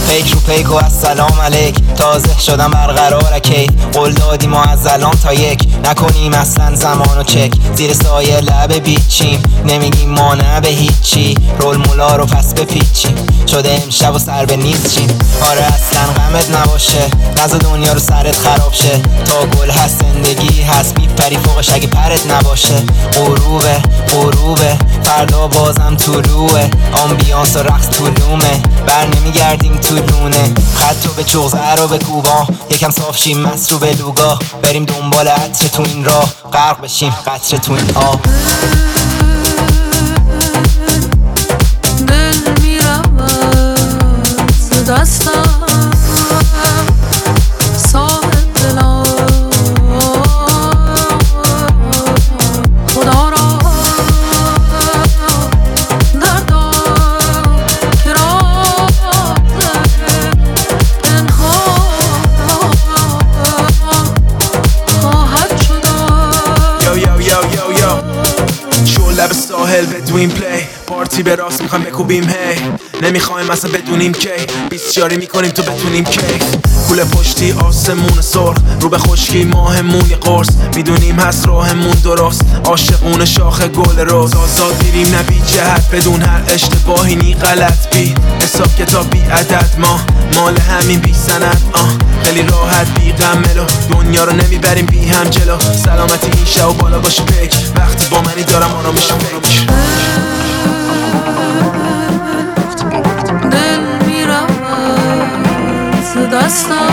پیک رو پیک و السلام علیک. تازه شدم برقرارکی، قول دادیم ما از الان تا یک نکنیم اصلا زمانو چک. زیر سایه لب بیچیم، نمیگیم ما نه به هیچی. رول مولا رو پس بپیچیم، شده امشب و سر به نیست چیم. آره اصلا غمت نباشه، نزا دنیا رو سرت خراب شه. تا گل هست زندگی هست، میپری فوقش اگه پرت نباشه. غروبه فردا بازم طلوعه، آمبیانس و رقص طولومه. بر نمیگردیم تو لونه، خط رو به چغزه رو به کوبا. یکم صاف شیم مست رو به لوگا، بریم دنبال عطر تو این راه. غرق بشیم قطره تو این آب. دل میرود ز دستم، صاحب دلم خدا را دردم که راز پنهان خواهد شدن. یو یو یو یو یو شو لب ساحل بدوین پلی، پارتی به راست میخوایم بکوبیم هی. نمیخوایم اصلا بدونیم کی، 20 جاری میکنیم تو بتونیم کیف. کوله پشتی آسمون سرخ، رو به خشکی ماهمون یه قرص. میدونیم هست راهمون درست، عاشقون شاخ گل روز. آزاد میریم نه بی جهت، بدون هر اشتباهی نی غلط بی حساب کتاب بی عدد. ما مال همین بی سند، خیلی راحت بی غملو. دنیا رو نمیبریم بی هم جلو، سلامتی این شب و بالا باشه پیک. وقتی با منی دارم آرامش فکر. دل میرود ز دستم،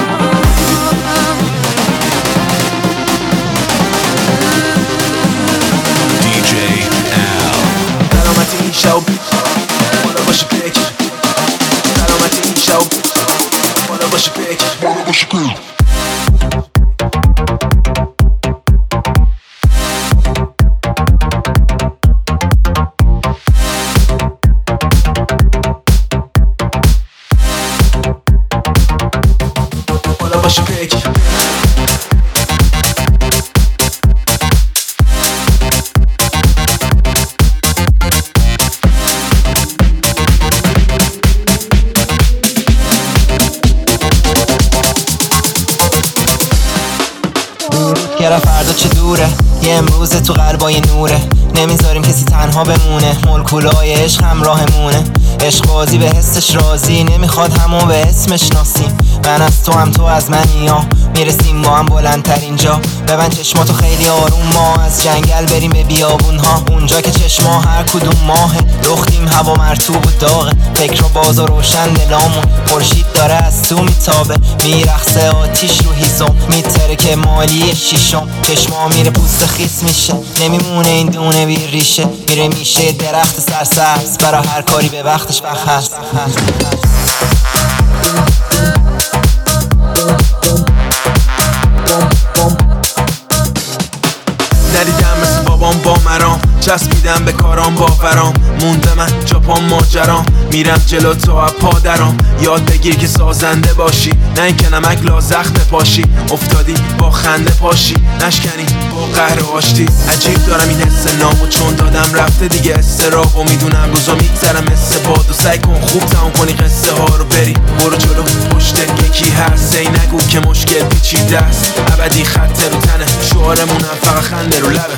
سلامتی این شب بالا باشه پیک. سلامتی این شب بالا باشه پیک. بالا باشه پیک. گره فردا چه دوره، یه امروز تو قلبای نوره. نمیذاریم کسی تنها بمونه، مولکولای عشق همراهمونه. عشق بازی به حسش راضی، نمیخواد همو به اسمش ناسیم. من از تو هم تو از منی، ها میرسیم ما هم بلندتر اینجا. ببند چشماتو خیلی آروم، ما از جنگل بریم به بیابون ها. اونجا که چشما هر کدوم ماهه، لختیم هوا مرطوب و داغه. فکر رو باز و روشن دلامون، خورشید داره از تو میتابه. میرخصه آتیش رو هیزم، میتره که مالی شیشم. چشما میره پوست خیس میشه، نمیمونه این دونه بی ریشه. میره میشه درخت سرسبز، برا هر کاری به وقتش وقت هست. ندیدم مثل بابام با مرام، چسبیدم به کارام باورام. مونده من جاپام ماجرام، میرم جلو تو از پادرام. یاد بگیر که سازنده باشی، نه اینکه نمک لازخ بپاشی. افتادی با خنده پاشی، نشکنی با قهر و آشتی. عجیب دارم این حس نامو، چون دادم رفته دیگه استراب. و میدونم روزا میگذرم مثل باد، و سعی کن خوب تمام کنی قصه ها رو. بری برو جلو پشت یکی هست، ای نگو که مشکل پیچیده است. ابدی خط رو تنه، شعارمونم فقط خنده رو لبه.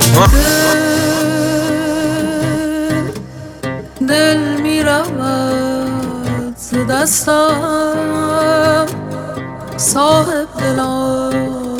دل میرود ز دستم، صاحب دلم